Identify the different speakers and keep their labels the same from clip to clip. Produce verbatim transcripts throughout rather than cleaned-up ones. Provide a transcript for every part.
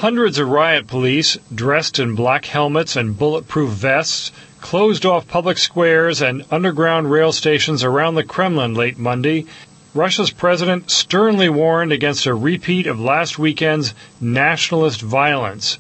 Speaker 1: Hundreds of riot police, dressed in black helmets and bulletproof vests, closed off public squares and underground rail stations around the Kremlin late Monday. Russia's president sternly warned against a repeat of last weekend's nationalist violence.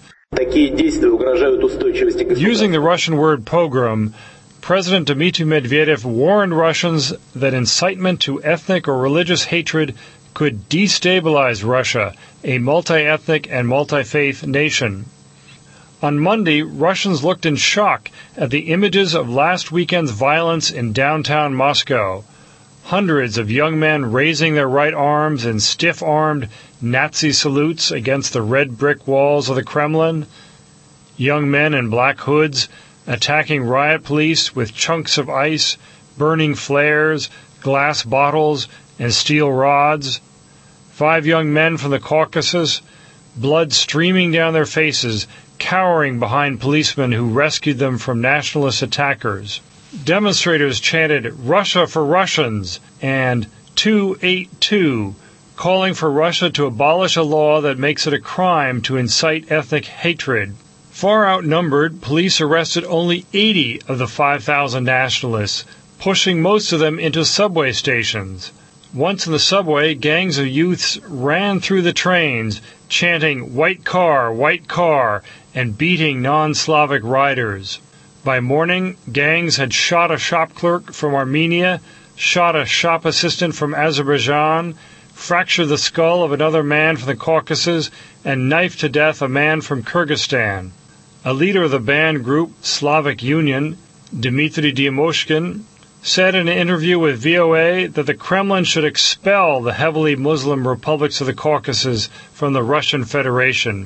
Speaker 1: Using the Russian word pogrom, President Dmitry Medvedev warned Russians that incitement to ethnic or religious hatred could destabilize Russia, a multi-ethnic and multi-faith nation. On Monday, Russians looked in shock at the images of last weekend's violence in downtown Moscow. Hundreds of young men raising their right arms in stiff-armed Nazi salutes against the red brick walls of the Kremlin. Young men in black hoods attacking riot police with chunks of ice, burning flares, glass bottles, and steel rods. Five young men from the Caucasus, blood streaming down their faces, cowering behind policemen who rescued them from nationalist attackers. Demonstrators chanted, "Russia for Russians," and two eight two, calling for Russia to abolish a law that makes it a crime to incite ethnic hatred. Far outnumbered, police arrested only eighty of the five thousand nationalists, pushing most of them into subway stations. Once in the subway, gangs of youths ran through the trains, chanting, "White car, white car," and beating non-Slavic riders. By morning, gangs had shot a shop clerk from Armenia, shot a shop assistant from Azerbaijan, fractured the skull of another man from the Caucasus, and knifed to death a man from Kyrgyzstan. A leader of the banned group, Slavic Union, Dmitry Dyamoshkin, said in an interview with V O A that the Kremlin should expel the heavily Muslim republics of the Caucasus from the Russian Federation.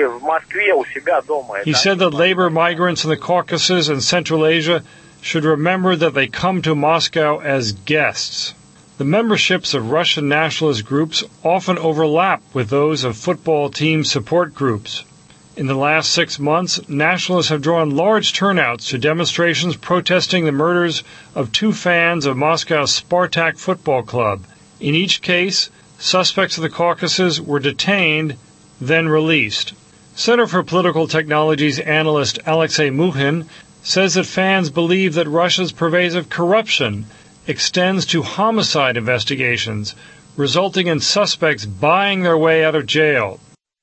Speaker 1: He said that labor migrants in the Caucasus and Central Asia should remember that they come to Moscow as guests. The memberships of Russian nationalist groups often overlap with those of football team support groups. In the last six months, nationalists have drawn large turnouts to demonstrations protesting the murders of two fans of Moscow's Spartak football club. In each case, suspects of the Caucasus were detained, then released. Center for Political Technologies analyst Alexei Mukhin says that fans believe that Russia's pervasive corruption extends to homicide investigations, resulting in suspects buying their way out of jail.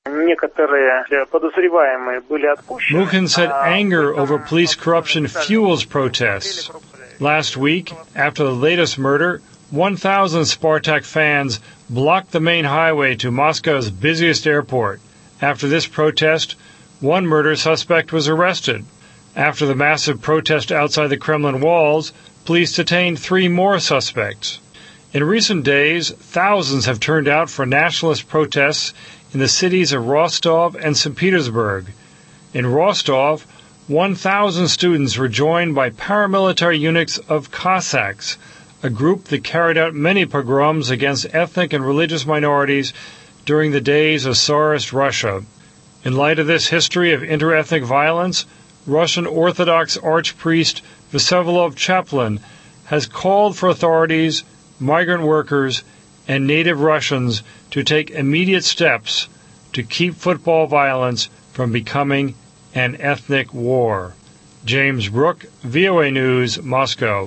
Speaker 1: Mukhin said anger over police corruption fuels protests. Last week, after the latest murder, one thousand Spartak fans blocked the main highway to Moscow's busiest airport. After this protest, one murder suspect was arrested. After the massive protest outside the Kremlin walls, police detained three more suspects. In recent days, thousands have turned out for nationalist protests in the cities of Rostov and Saint Petersburg. In Rostov, one thousand students were joined by paramilitary units of Cossacks, a group that carried out many pogroms against ethnic and religious minorities during the days of Tsarist Russia. In light of this history of interethnic violence, Russian Orthodox Archpriest Vsevolod Chaplin has called for authorities, migrant workers, and native Russians to take immediate steps to keep football violence from becoming an ethnic war. James Brooke, V O A News, Moscow.